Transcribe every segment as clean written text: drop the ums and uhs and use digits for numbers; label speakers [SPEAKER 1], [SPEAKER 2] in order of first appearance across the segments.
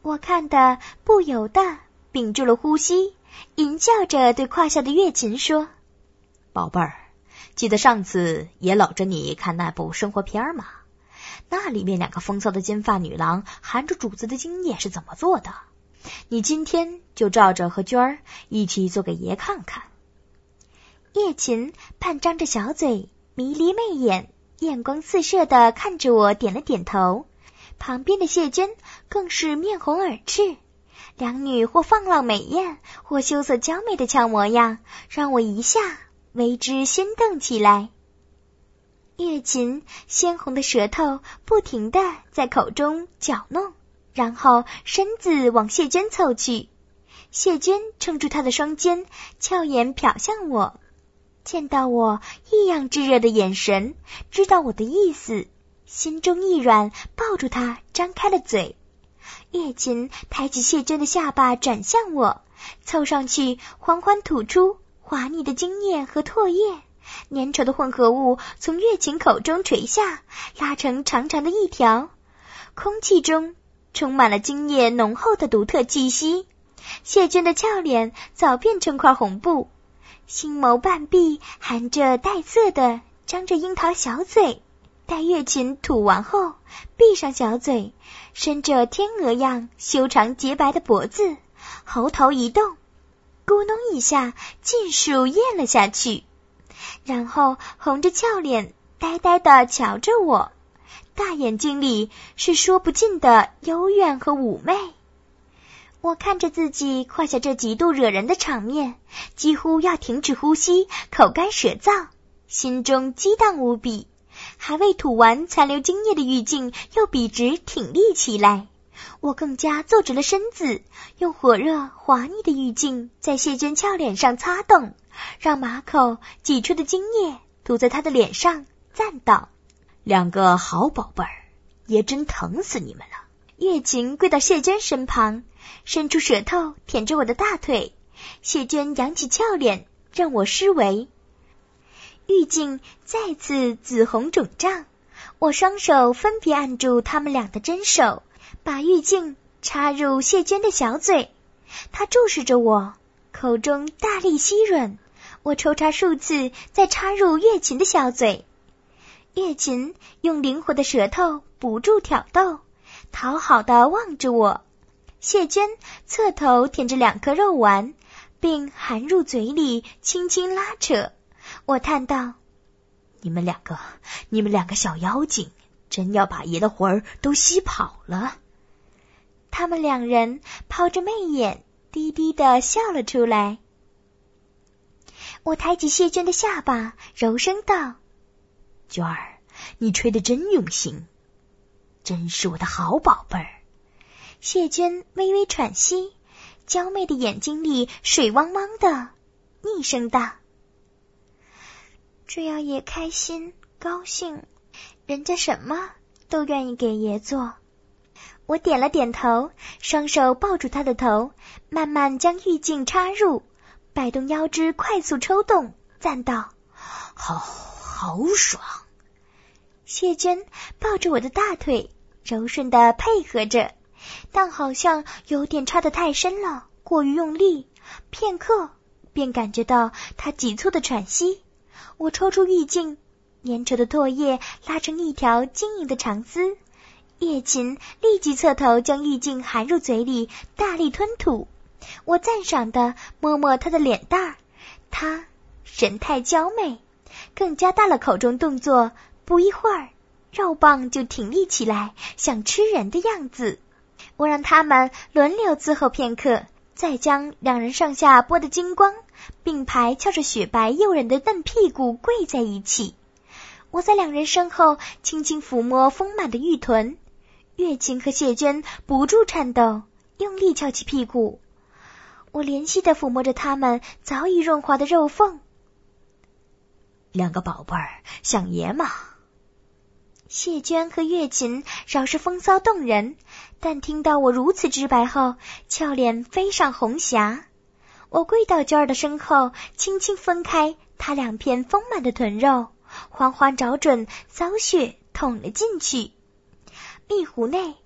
[SPEAKER 1] 我看得不由得屏住了呼吸，淫笑着对胯下的月琴说：
[SPEAKER 2] 宝贝儿，记得上次也搂着你看那部生活片吗？那里面2个风骚的金发女郎含着主子的精液是怎么做的？你今天就照着和娟儿一起做给爷看看。
[SPEAKER 1] 月琴半张着小嘴，迷离媚眼，眼光四射地看着我，点了点头。旁边的谢娟更是面红耳赤，两女或放浪美艳，或羞涩娇媚的俏模样，让我一下为之心动起来。月琴鲜红的舌头不停地在口中搅弄，然后身子往谢娟凑去。谢娟撑住她的双肩，俏眼瞟向我，见到我异样炙热的眼神，知道我的意思，心中一软，抱住她张开了嘴。月琴抬起谢娟的下巴转向我，凑上去缓缓吐出滑腻的精液和唾液，粘稠的混合物从月琴口中垂下，拉成长长的一条，空气中充满了精液浓厚的独特气息。谢娟的俏脸早变成块红布，星眸半闭，含着带色的张着樱桃小嘴。待月琴吐完后，闭上小嘴，伸着天鹅样修长洁白的脖子，喉头一动，咕哝一下，尽数咽了下去，然后红着俏脸呆呆地瞧着我，大眼睛里是说不尽的幽怨和妩媚。我看着自己胯下这极度惹人的场面，几乎要停止呼吸，口干舌燥，心中激荡无比。还未吐完残留精液的玉镜又笔直挺立起来，我更加坐直了身子，用火热滑腻的玉镜在谢娟俏脸上擦动，让马口挤出的精液涂在她的脸上，赞道：
[SPEAKER 2] 两个好宝贝儿，也真疼死你们了。
[SPEAKER 1] 月琴跪到谢娟身旁，伸出舌头舔着我的大腿，谢娟扬起俏脸让我施为。玉镜再次紫红肿胀，我双手分别按住他们俩的针手，把玉镜插入谢娟的小嘴。她注视着我，口中大力吸吮，我抽插数次，再插入月琴的小嘴。月琴用灵活的舌头不住挑逗，讨好地望着我。谢娟侧头舔着2颗肉丸，并含入嘴里轻轻拉扯。我叹道：
[SPEAKER 2] 你们两个小妖精，真要把爷的魂儿都吸跑了。
[SPEAKER 1] 他们2人抛着媚眼，低低地笑了出来。我抬起谢娟的下巴，柔声道：
[SPEAKER 2] 娟儿，你吹得真用心，真是我的好宝贝儿。
[SPEAKER 1] 谢娟微微喘息，娇媚的眼睛里水汪汪的，昵声道：这样也开心高兴，人家什么都愿意给爷做。我点了点头，双手抱住他的头，慢慢将玉镜插入，摆动腰肢快速抽动，赞道：
[SPEAKER 2] 好爽。
[SPEAKER 1] 谢娟抱着我的大腿，柔顺地配合着，但好像有点插得太深了，过于用力，片刻便感觉到他急促的喘息。我抽出玉镜，粘稠的唾液拉成一条晶莹的长丝，月琴立即侧头将玉镜含入嘴里，大力吞吐。我赞赏地摸摸她的脸蛋儿，她神态娇媚，更加大了口中动作，不一会儿肉棒就挺立起来，想吃人的样子。我让他们轮流伺候片刻，再将2人上下剥得精光，并排翘着雪白诱人的嫩屁股跪在一起。我在2人身后轻轻抚摸丰满的玉臀，月琴和谢娟不住颤抖，用力翘起屁股。我怜惜地抚摸着他们早已润滑的肉缝。
[SPEAKER 2] 2个宝贝儿想爷嘛。
[SPEAKER 1] 谢娟和月琴饶是风骚动人，但听到我如此直白后，俏脸飞上红霞。我跪到娟儿的身后，轻轻分开她2片丰满的臀肉，缓缓找准骚穴捅了进去。蜜壶内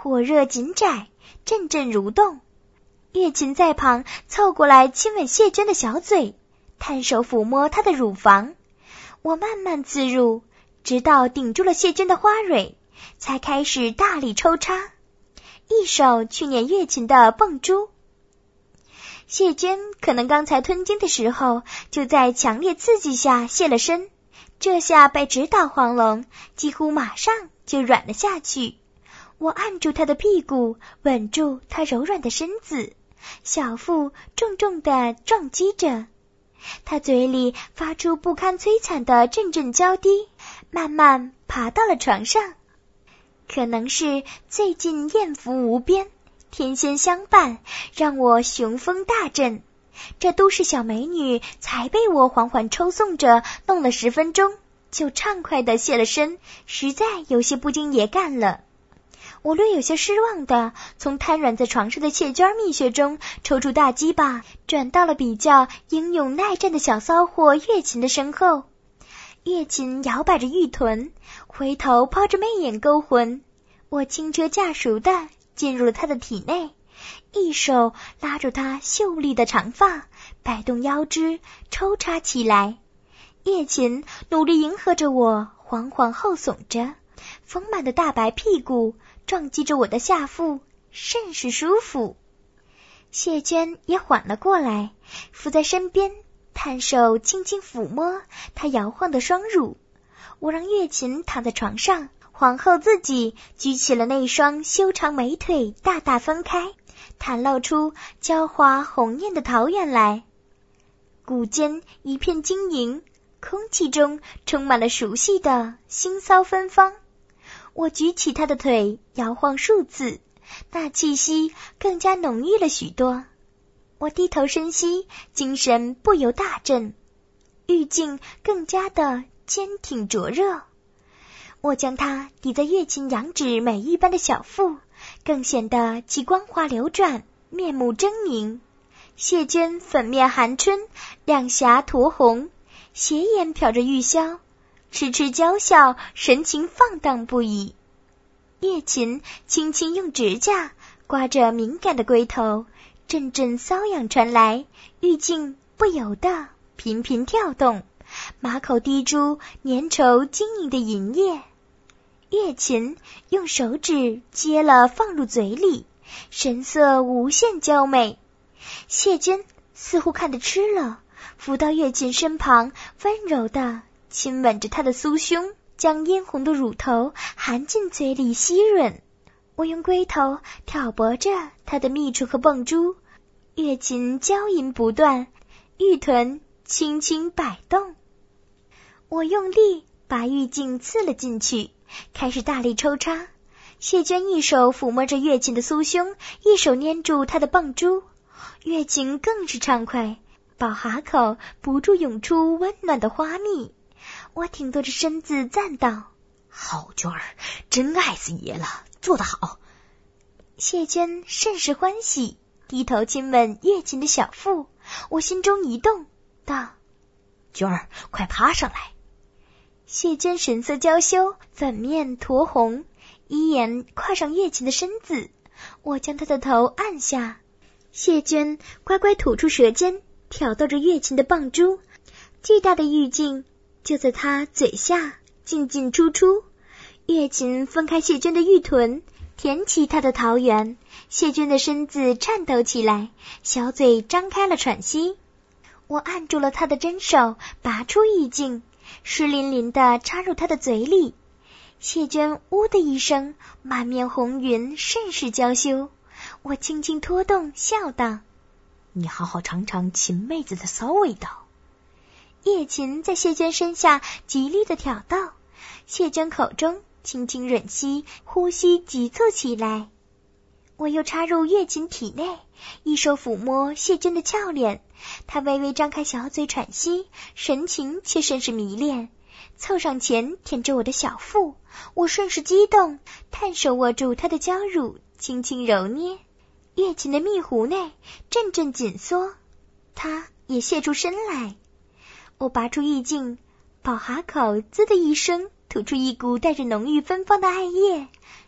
[SPEAKER 1] 火热紧窄，阵阵蠕动。月琴在旁凑过来亲吻谢娟的小嘴，探手抚摸她的乳房。我慢慢自入，直到顶住了谢娟的花蕊，才开始大力抽插，一手去捻月琴的蹦珠。谢娟可能刚才吞精的时候就在强烈刺激下泄了身，这下被直捣黄龙，几乎马上就软了下去。我按住她的屁股，稳住她柔软的身子，小腹重重地撞击着，她嘴里发出不堪摧残的阵阵娇滴，慢慢爬到了床上。可能是最近艳福无边，天仙相伴，让我雄风大振。这都市小美女才被我缓缓抽送着弄了10分钟，就畅快地泄了身，实在有些不经爷干了。我略有些失望的从瘫软在床上的谢娟蜜穴中抽出大鸡巴，转到了比较英勇耐战的小骚货月琴的身后。月琴摇摆着玉臀，回头抛着媚眼勾魂，我轻车驾熟的进入了她的体内，一手拉住她秀丽的长发，摆动腰肢抽插起来。月琴努力迎合着我，缓缓后耸着，丰满的大白屁股撞击着我的下腹，甚是舒服。谢娟也缓了过来，伏在身边，探手轻轻抚摸她摇晃的双乳。我让月琴躺在床上，皇后自己举起了那双修长美腿，大大分开，袒露出娇滑红艳的桃源来。骨间一片晶莹，空气中充满了熟悉的腥骚芬芳。我举起她的腿，摇晃数次，那气息更加浓郁了许多。我低头深吸，精神不由大振，玉颈更加的坚挺灼热。我将它抵在月琴羊脂美玉般的小腹，更显得其光滑流转，面目狰狞。谢娟粉面含春，两颊酡红，斜眼瞟着玉箫，痴痴娇笑，神情放荡不已。月琴轻轻用指甲刮着敏感的龟头，阵阵瘙痒传来，玉颈不由得频频跳动，马口滴出粘稠晶莹的银液。月琴用手指接了放入嘴里，神色无限娇美。谢娟似乎看得吃了，伏到月琴身旁，温柔地亲吻着她的酥胸，将嫣红的乳头含进嘴里吸吮。我用龟头挑拨着她的蜜处和蹦珠，月琴娇吟不断，玉臀轻轻摆动。我用力把玉颈刺了进去，开始大力抽插。谢娟一手抚摸着月琴的酥胸，一手捏住她的蹦珠，月琴更是畅快，饱哈口不住涌出温暖的花蜜。我挺动着身子赞道：
[SPEAKER 2] 好娟儿，真爱死爷了，做得好。
[SPEAKER 1] 谢娟甚是欢喜，低头亲吻月琴的小腹。我心中一动，道：
[SPEAKER 2] 娟儿，快爬上来。
[SPEAKER 1] 谢娟神色娇羞，粉面酡红，一眼跨上月琴的身子。我将她的头按下，谢娟乖乖吐出舌尖，挑逗着月琴的棒珠，巨大的玉颈就在她嘴下进进出出。月琴分开谢娟的玉臀，舔起她的桃源。谢娟的身子颤抖起来，小嘴张开了喘息。我按住了她的真手，拔出玉颈，湿淋淋地插入她的嘴里。谢娟呜的一声，满面红云，甚是娇羞。我轻轻拖动，笑道：
[SPEAKER 2] 你好好尝尝秦妹子的骚味道。
[SPEAKER 1] 叶琴在谢娟身下极力地挑逗，谢娟口中轻轻吮吸，呼吸急促起来。我又插入月琴体内，一手抚摸谢娟的俏脸，她微微张开小嘴喘息，神情却甚是迷恋，凑上前舔着我的小腹。我甚是激动，探手握住她的娇乳，轻轻揉捏。月琴的蜜壶内阵阵紧缩，她也泄出身来。我拔出玉颈，饱哈口滋的一声吐出一股带着浓郁芬芳的艾叶，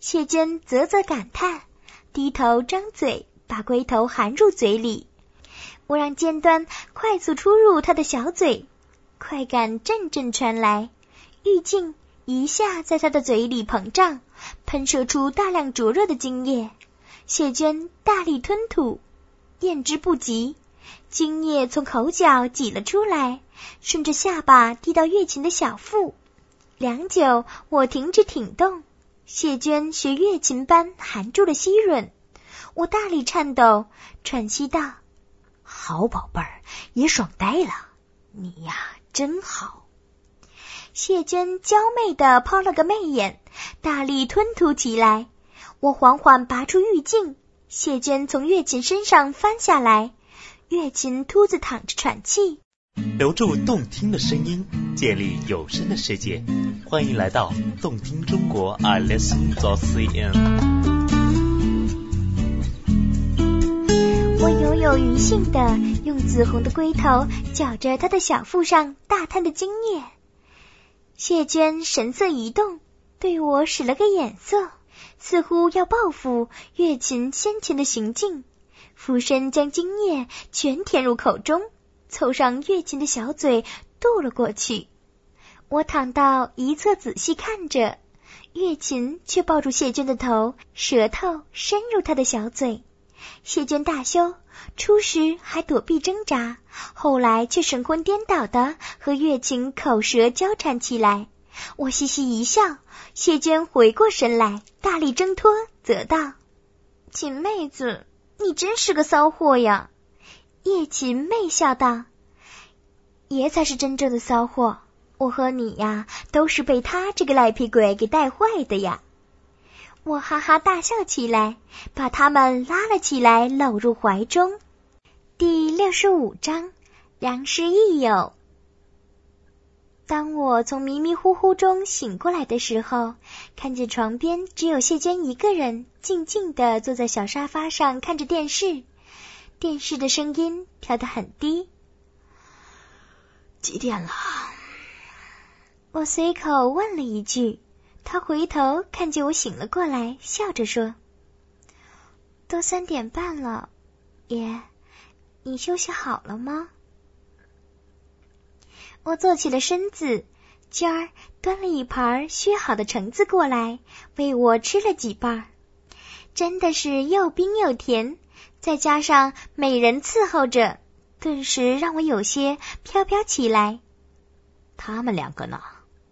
[SPEAKER 1] 谢娟啧啧感叹，低头张嘴把龟头含入嘴里。我让尖端快速出入她的小嘴，快感阵阵传来，玉颈一下在她的嘴里膨胀，喷射出大量灼热的精液。谢娟大力吞吐，咽之不及，精液从口角挤了出来，顺着下巴滴到月琴的小腹。良久，我停止挺动，谢娟学月琴般含住了吸吮。我大力颤抖，喘息道：
[SPEAKER 2] 好宝贝儿，也爽呆了，你呀真好。
[SPEAKER 1] 谢娟娇媚地抛了个媚眼，大力吞吐起来。我缓缓拔出玉颈，谢娟从月琴身上翻下来，月琴秃子躺着喘气。
[SPEAKER 3] 留住动听的声音，建立有声的世界，欢迎来到动听中国iListen.cn。
[SPEAKER 1] 我犹有余兴地用紫红的龟头搅着她的小腹上大滩的精液。谢娟神色一动，对我使了个眼色，似乎要报复月琴先前的行径，俯身将精液全填入口中，凑上月琴的小嘴渡了过去。我躺到一侧仔细看着，月琴却抱住谢娟的头，舌头伸入她的小嘴。谢娟大羞，初时还躲避挣扎，后来却神魂颠倒的和月琴口舌交缠起来。我嘻嘻一笑，谢娟回过神来，大力挣脱，责道：秦妹子，你真是个骚货呀。叶琴媚笑道：爷才是真正的骚货，我和你呀都是被他这个赖皮鬼给带坏的呀。我哈哈大笑起来，把他们拉了起来，搂入怀中。第65章，良师益友。当我从迷迷糊糊中醒过来的时候，看见床边只有谢娟一个人，静静地坐在小沙发上看着电视，电视的声音调得很低。
[SPEAKER 2] 几点了？
[SPEAKER 1] 我随口问了一句，他回头看见我醒了过来，笑着说：都3点半了，爷，你休息好了吗？我坐起了身子，娟儿端了一盘削好的橙子过来，喂我吃了几瓣，真的是又冰又甜，再加上美人伺候着，顿时让我有些飘飘起来。
[SPEAKER 2] 他们两个呢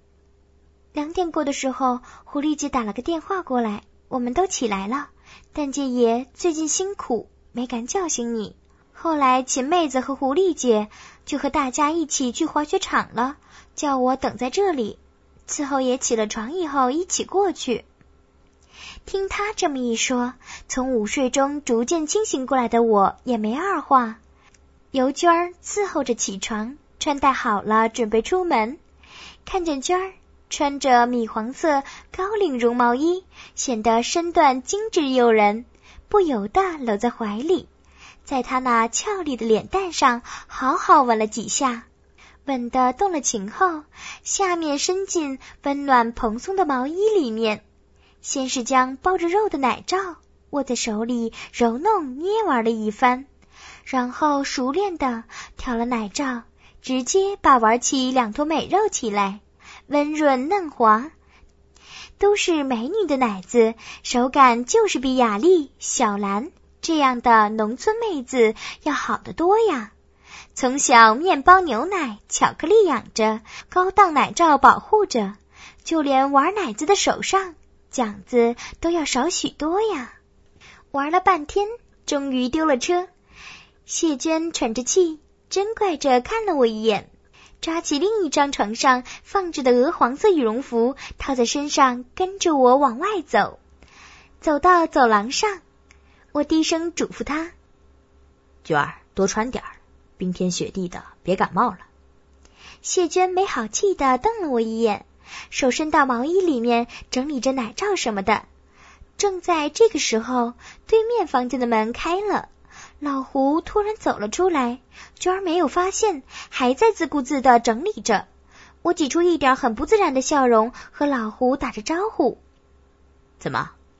[SPEAKER 1] ？2点过的时候，狐狸姐打了个电话过来，我们都起来了，但介爷最近辛苦，没敢叫醒你。后来秦妹子和狐狸姐就和大家一起去滑雪场了，叫我等在这里，伺候爷起了床以后一起过去。听他这么一说，从午睡中逐渐清醒过来的我也没二话，由娟儿伺候着起床，穿戴好了准备出门。看见娟儿穿着米黄色高领绒毛衣，显得身段精致诱人，不由得搂在怀里，在她那俏丽的脸蛋上好好吻了几下，吻得动了情后，下面伸进温暖蓬松的毛衣里面，先是将包着肉的奶罩握在手里揉弄捏玩了一番，然后熟练地挑了奶罩，直接把玩起2坨美肉起来，温润嫩滑，都是美女的奶子，手感就是比雅丽、小兰这样的农村妹子要好得多呀。从小面包、牛奶、巧克力养着，高档奶罩保护着，就连玩奶子的手上奖子都要少许多呀。玩了半天，终于丢了车。谢娟喘着气，真怪着看了我一眼，抓起另一张床上放着的鹅黄色羽绒服套在身上，跟着我往外走。走到走廊上，我低声嘱咐她：
[SPEAKER 2] 娟儿，多穿点儿，冰天雪地的，别感冒了。
[SPEAKER 1] 谢娟没好气地瞪了我一眼，手伸到毛衣里面整理着奶罩什么的。正在这个时候，对面房间的门开了，老胡突然走了出来，娟儿没有发现，还在自顾自地整理着。我挤出一点很不自然的笑容，和老胡打着招呼：
[SPEAKER 2] 怎么，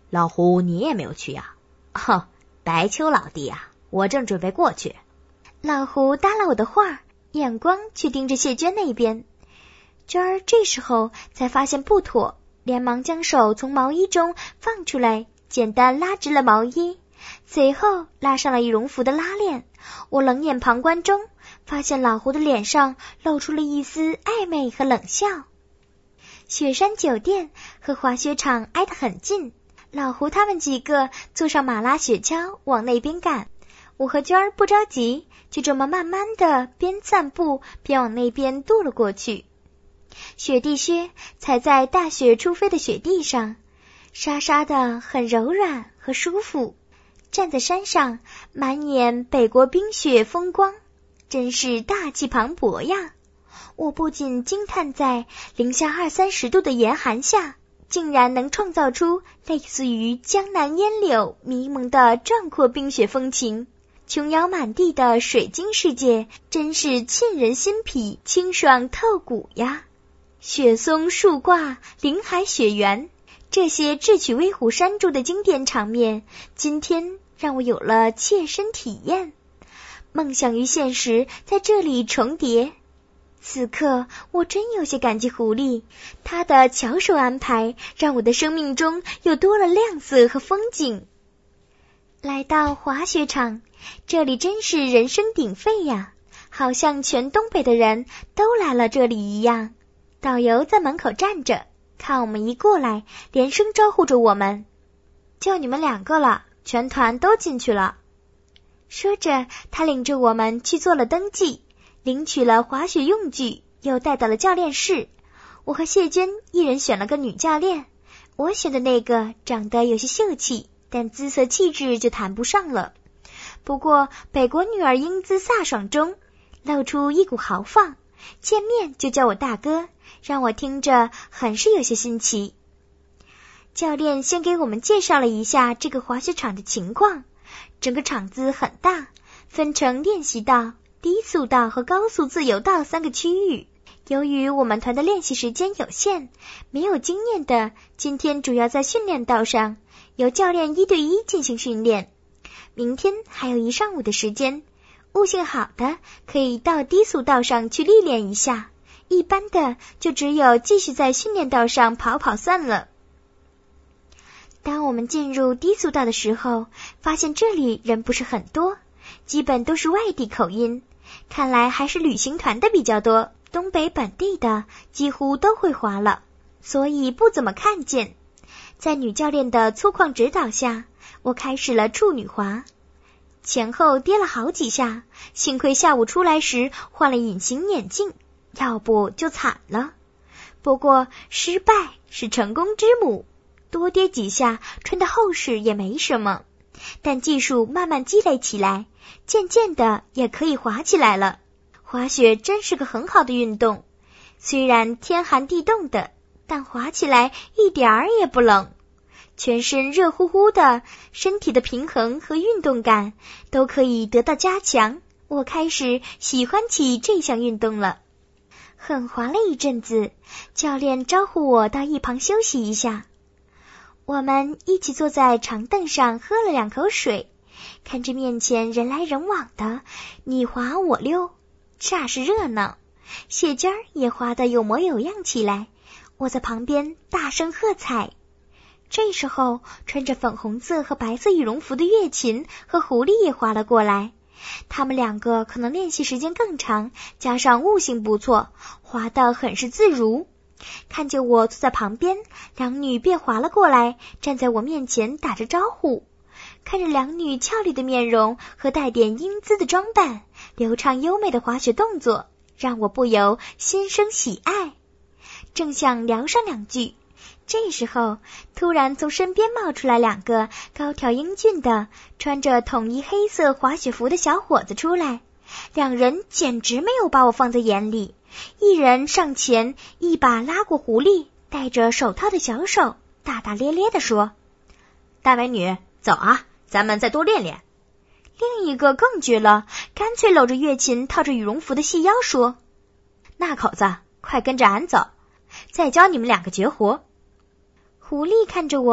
[SPEAKER 2] 老胡你也没有去呀？白秋老弟啊，我正准备过去。
[SPEAKER 1] 老胡搭了我的话，眼光却盯着谢娟那边。娟儿这时候才发现不妥，连忙将手从毛衣中放出来，简单拉直了毛衣，随后拉上了羽绒服的拉链。我冷眼旁观中，发现老胡的脸上露出了一丝暧昧和冷笑。雪山酒店和滑雪场挨得很近，老胡他们几个坐上马拉雪橇往那边赶。我和娟儿不着急，就这么慢慢的边散步边往那边踱了过去。雪地靴踩在大雪初飞的雪地上，沙沙的很柔软和舒服。站在山上，满眼北国冰雪风光，真是大气磅礴呀。我不仅惊叹在零下20-30度的严寒下，竟然能创造出类似于江南烟柳迷蒙的壮阔冰雪风情。琼瑶满地的水晶世界，真是沁人心脾，清爽透骨呀。雪松树挂，林海雪原，这些智取威虎山中的经典场面，今天让我有了切身体验。梦想与现实在这里重叠。此刻我真有些感激狐狸，他的巧手安排让我的生命中又多了亮色和风景。来到滑雪场，这里真是人声鼎沸呀，好像全东北的人都来了这里一样。导游在门口站着，看我们一过来，连声招呼着我们，就你们2个了，全团都进去了。说着，他领着我们去做了登记，领取了滑雪用具，又带到了教练室。我和谢娟一人选了个女教练，我选的那个长得有些秀气，但姿色气质就谈不上了。不过北国女儿英姿飒爽中露出一股豪放，见面就叫我大哥，让我听着很是有些新奇。教练先给我们介绍了一下这个滑雪场的情况。整个场子很大，分成练习道、低速道和高速自由道3个区域。由于我们团的练习时间有限，没有经验的今天主要在训练道上，由教练1对1进行训练。明天还有1上午的时间，悟性好的可以到低速道上去历练一下，一般的就只有继续在训练道上跑跑算了。当我们进入低速道的时候，发现这里人不是很多，基本都是外地口音，看来还是旅行团的比较多，东北本地的几乎都会滑了，所以不怎么看见。在女教练的粗犷指导下，我开始了处女滑，前后跌了好几下，幸亏下午出来时换了隐形眼镜，要不就惨了。不过失败是成功之母，多跌几下穿的厚实也没什么，但技术慢慢积累起来，渐渐的也可以滑起来了。滑雪真是个很好的运动，虽然天寒地冻的，但滑起来一点儿也不冷，全身热乎乎的，身体的平衡和运动感都可以得到加强。我开始喜欢起这项运动了。很滑了一阵子，教练招呼我到一旁休息一下。我们一起坐在长凳上喝了2口水，看着面前人来人往的，你滑我溜，煞是热闹。谢娟也滑得有模有样起来，我在旁边大声喝彩。这时候穿着粉红色和白色羽绒服的月琴和狐狸也滑了过来，他们2个可能练习时间更长，加上悟性不错，滑得很是自如。看见我坐在旁边，2女便滑了过来，站在我面前打着招呼。看着2女俏丽的面容和带点英姿的装扮，流畅优美的滑雪动作，让我不由心生喜爱。正想聊上2句，这时候突然从身边冒出来2个高挑英俊的穿着统一黑色滑雪服的小伙子出来，2人简直没有把我放在眼里。一人上前一把拉过狐狸戴着手套的小手，大大咧咧地说：
[SPEAKER 2] 大美女，走啊，咱们再多练练。
[SPEAKER 1] 另一个更绝了，干脆搂着月琴套着羽绒服的细腰说：
[SPEAKER 2] 那口子，快跟着俺走，再教你们2个绝活。
[SPEAKER 1] 狐狸看着我，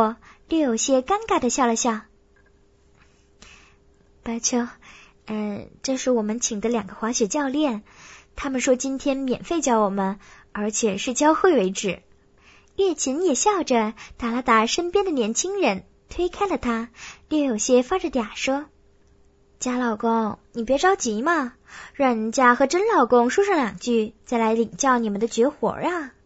[SPEAKER 1] 略有些尴尬的笑了笑。
[SPEAKER 2] 白秋，这是我们请的2个滑雪教练，他们说今天免费教我们，而且是教会为止。
[SPEAKER 1] 月琴也笑着打了打身边的年轻人，推开了他，略有些发着嗲说：
[SPEAKER 2] 贾老公，你别着急嘛，让人家和甄老公说上2句，再来领教你们的绝活啊。